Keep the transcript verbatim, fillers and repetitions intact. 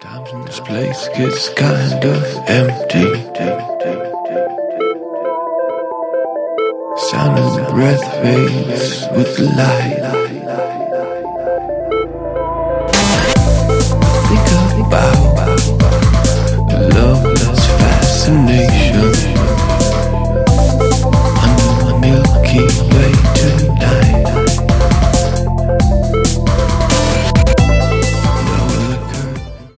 Sometimes this place gets kind of empty. Sound of the breath fades with the light.